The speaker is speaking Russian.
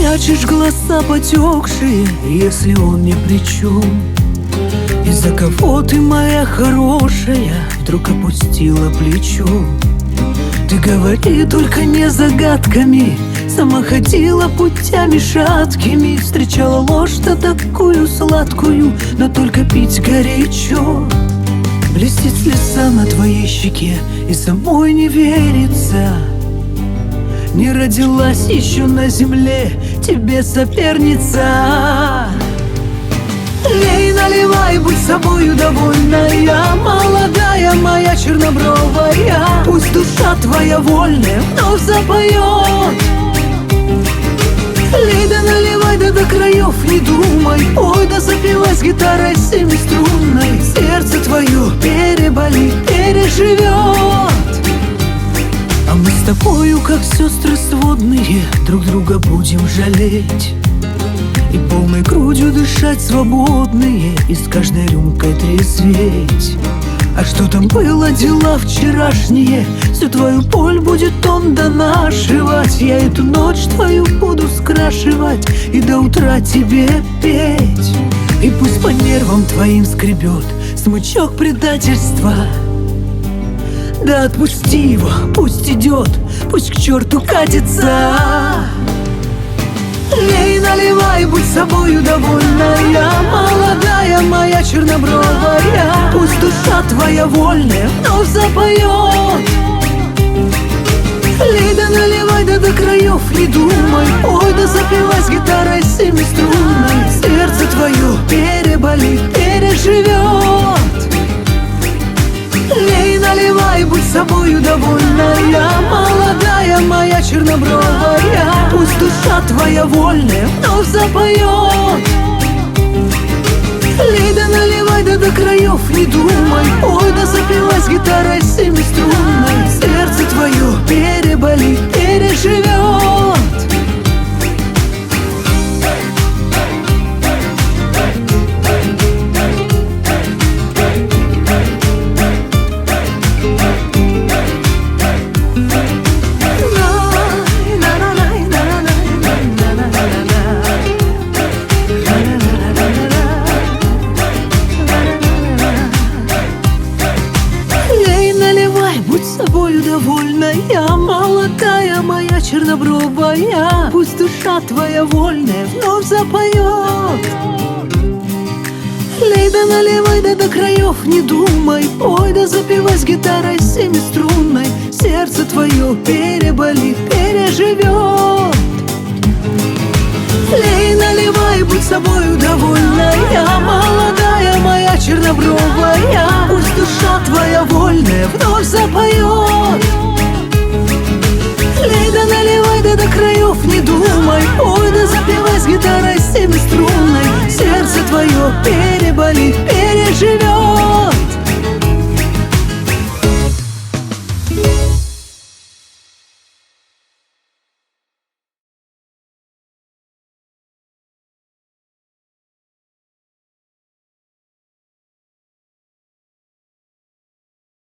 Прячешь глаза потекшие, если он ни при чем. Из-за кого ты, моя хорошая, вдруг опустила плечо? Ты говори только не загадками, сама ходила путями шаткими, встречала ложь-то такую сладкую, но только пить горячо. Блестит слеза на твоей щеке, и самой не верится. Не родилась еще на земле тебе соперница. Лей, наливай, будь собою довольная, молодая моя чернобровая. Пусть душа твоя вольная вновь запоет. Лей, да наливай, да до краев не думай. Ой, да запивай с гитарой семиструнной. Сердце твое переболит, переживет. А мы с тобою, как сестры сводные, друг друга будем жалеть и полной грудью дышать свободные, и с каждой рюмкой трезветь. А что там было, дела вчерашние, всю твою боль будет он донашивать. Я эту ночь твою буду скрашивать и до утра тебе петь. И пусть по нервам твоим скребет смычок предательства. Да отпусти его, пусть идет, пусть к черту катится. Лей, наливай, будь собою довольная, молодая моя чернобровая. Пусть душа твоя вольная вновь запоет. Лей, да наливай, да до краев не думай. Ой, да запивай с гитарой семиструнной. Сердце твое переболит, переживет. Лей, наливай, будь собою довольная, молодая моя чернобровая. Пусть душа твоя вольная вновь запоет. Лей, да наливай, да до краев не думай. Ой, да запивай с гитарой семиструнной. Сердце твое переболит, переживет. Собою довольная, молодая моя чернобровая. Пусть душа твоя вольная вновь запоет. Лей, да наливай, да до краев не думай. Ой, да запивай с гитарой семиструнной. Сердце твое переболит, переживет. Лей, наливай, будь собою довольная, молодая моя чернобровая. Пусть душа твоя вольная вновь запоет. Лей, да наливай, да до краев не думай. Ой, да запивай с гитарой семиструнной. Сердце твое переболит, переживет.